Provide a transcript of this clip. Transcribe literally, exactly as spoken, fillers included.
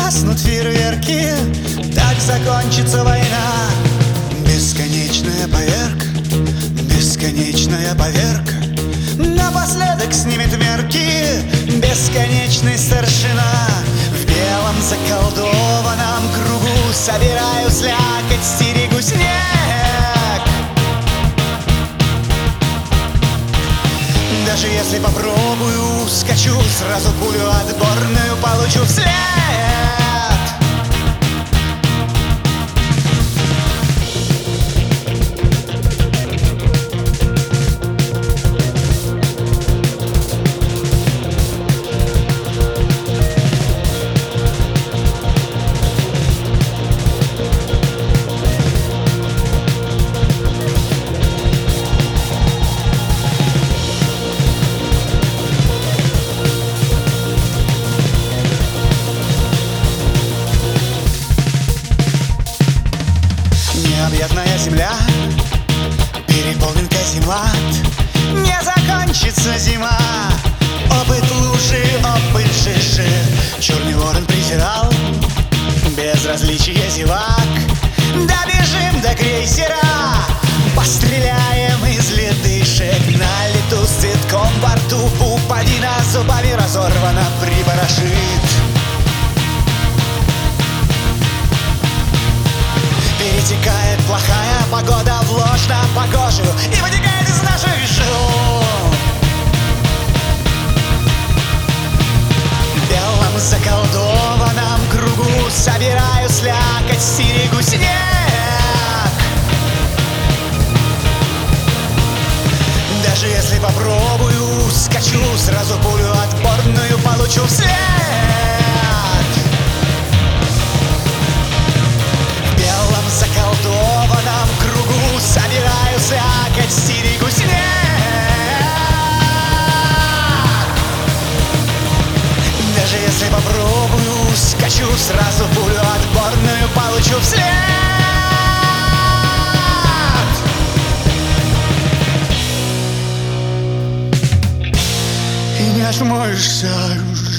погаснут фейерверки, так закончится война. Бесконечная поверка, бесконечная поверка, напоследок снимет мерки бесконечный старшина. В белом заколдованном кругу собираю слякоть, стерегу снег. Даже если попробую, скачу, сразу пулю отборную получу вслед. Необъятная земля, переполнен каземат, не закончится зима. Опыт лужи, опыт жижи, черный ворон презирал безразличие зевак. Добежим до крейсера, постреляем из ледышек, на лету с цветком во рту, пуповина зубами разорвана, припорошит. Перетекает плохая погода в ложь на погожую и вытекает из наших жил. В белом заколдованном кругу собираю слякоть, стерегу снег. Даже если попробую, скачу, сразу пулю отборную получу вслед. Заколдованном кругу собираю слякоть, стерегу снег. Даже если попробую, скачу, сразу пулю отборную получу вслед. И не отмоешься.